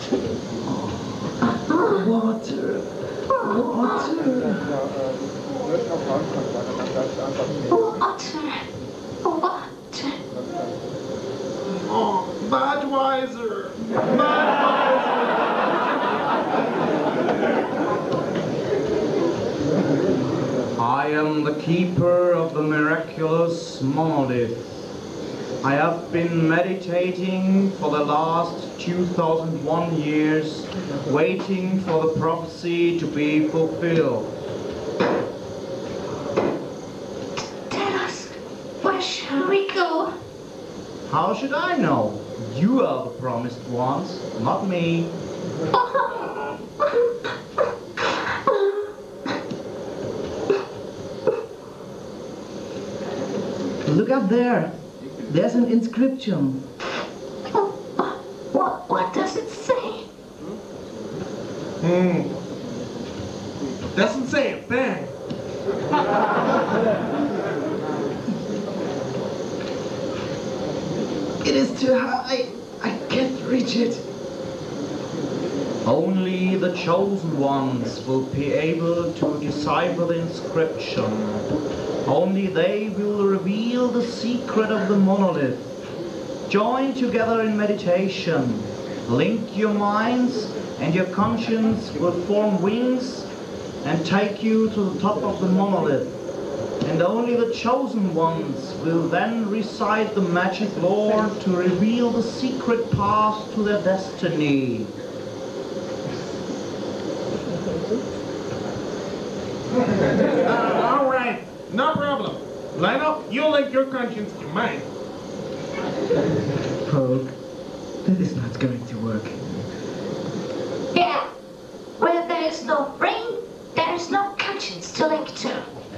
Water. Oh, Budweiser. I am the keeper of the miraculous monolith. I have been meditating for the last 2001 years, waiting for the prophecy to be fulfilled. Tell us, where shall we go? How should I know? You are the promised ones, not me. Look up there. There's an inscription. What does it say? Doesn't say a thing. It is too high. I can't reach it. Only the chosen ones will be able to decipher the inscription. Only they will reveal the secret of the monolith. Join together in meditation. Link your minds, and your conscience will form wings and take you to the top of the monolith. And only the chosen ones will then recite the magic lore to reveal the secret path to their destiny. All right, no problem. Line up, you link your conscience to mine. Pogue, that is not going to work. Yeah. Where there is no brain, there is no conscience to link to.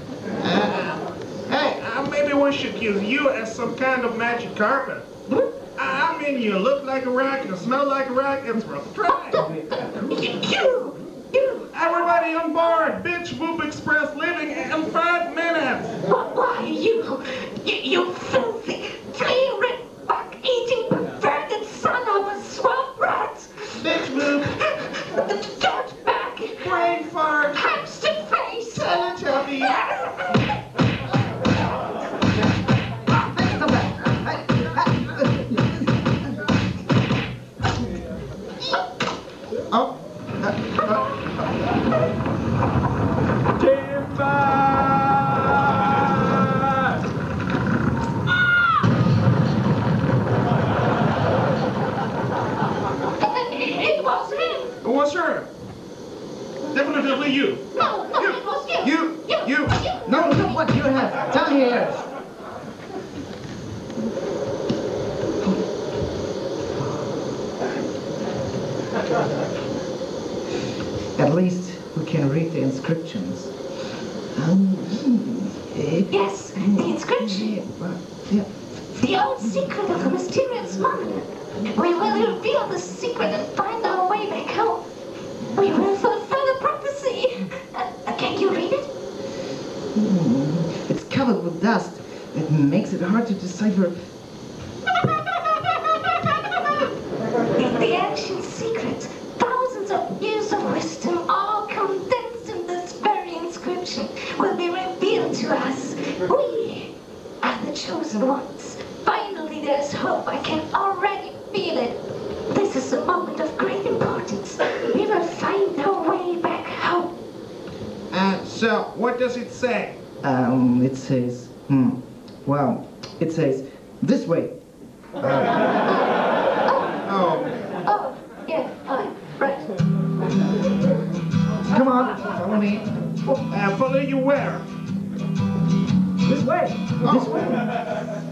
Hey, maybe we should use you as some kind of magic carpet. I mean, you look like a rock, you smell like a rock, it's worth a try. You! Everybody on board! Bitch Whoop Express leaving in 5 minutes! Why, you filthy, flea-red, bug-eating, perverted son of a swamp rat! Bitch Whoop! Dirtbag! Brain fart! Hamster face! Teletubby! Oh! It was him! Who was her? Definitely you! No, it was you! You! No, look what you have done here. At least we can read the inscriptions. Yes, the inscription. Yeah. The old secret of the mysterious monolith. We will reveal the secret and find our way back home. We will fulfill the prophecy. Can you read it? It's covered with dust. It makes it hard to decipher. The ancient secret, thousands of years of wisdom, all condensed in this very inscription, will be revealed to us. We are the chosen ones. Finally, there's hope. I can already feel it. This is a moment of great importance. We will find our way back home. So, what does it say? It says, well, it says, this way. Oh. Oh, yeah, right. Come on, follow me. Follow you where? This way. This way.